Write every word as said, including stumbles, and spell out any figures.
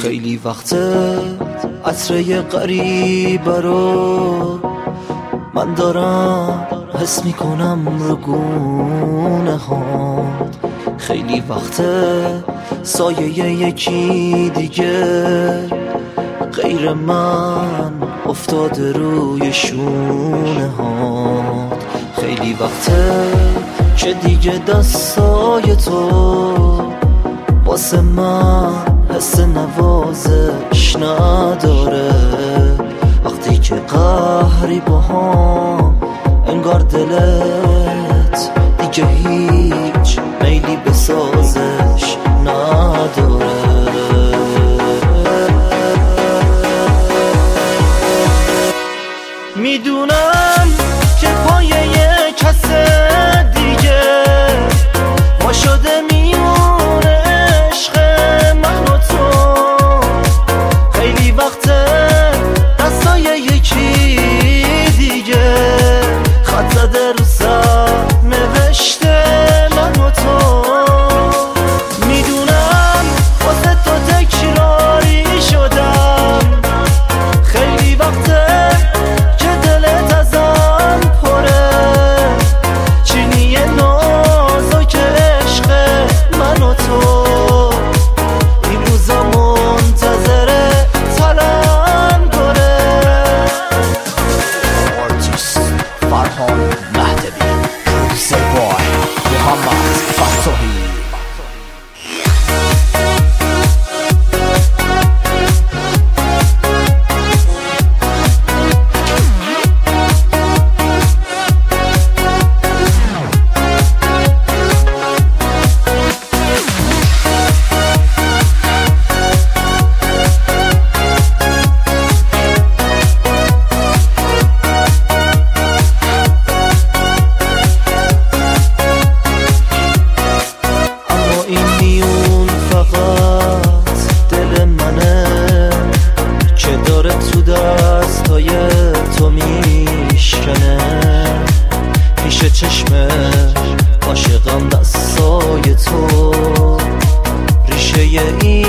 خیلی وقته عطره غریبه رو من دارم حس میکنم رو گونه هات. خیلی وقته سایه یکی دیگه غیر من افتاده روی شونه هات. خیلی وقته که دیگه دستای تو واسه من حس نوازش نداره. وقتی که قهری با هم انگار دلت دیگه هیچ میلی به سازش نداره. میدونم که پایه یه کس دیگه ما شده میونه عشق من و تو. خیلی وقته دستای یکی دیگه خط زده رو سر نوشته من و تو. میدونم واسه تو تکراری شدم. خیلی وقته که دلت ازم پره چینی نازک عشق من و تو. این روزا منتظره تلنگره. آرتیست فرهان مهدوی، پرودوسر بای محمد فتاحی. دل منه که داره تو دستای تو میشکنه. پیش چشم عاشقم دستای تو ریشه این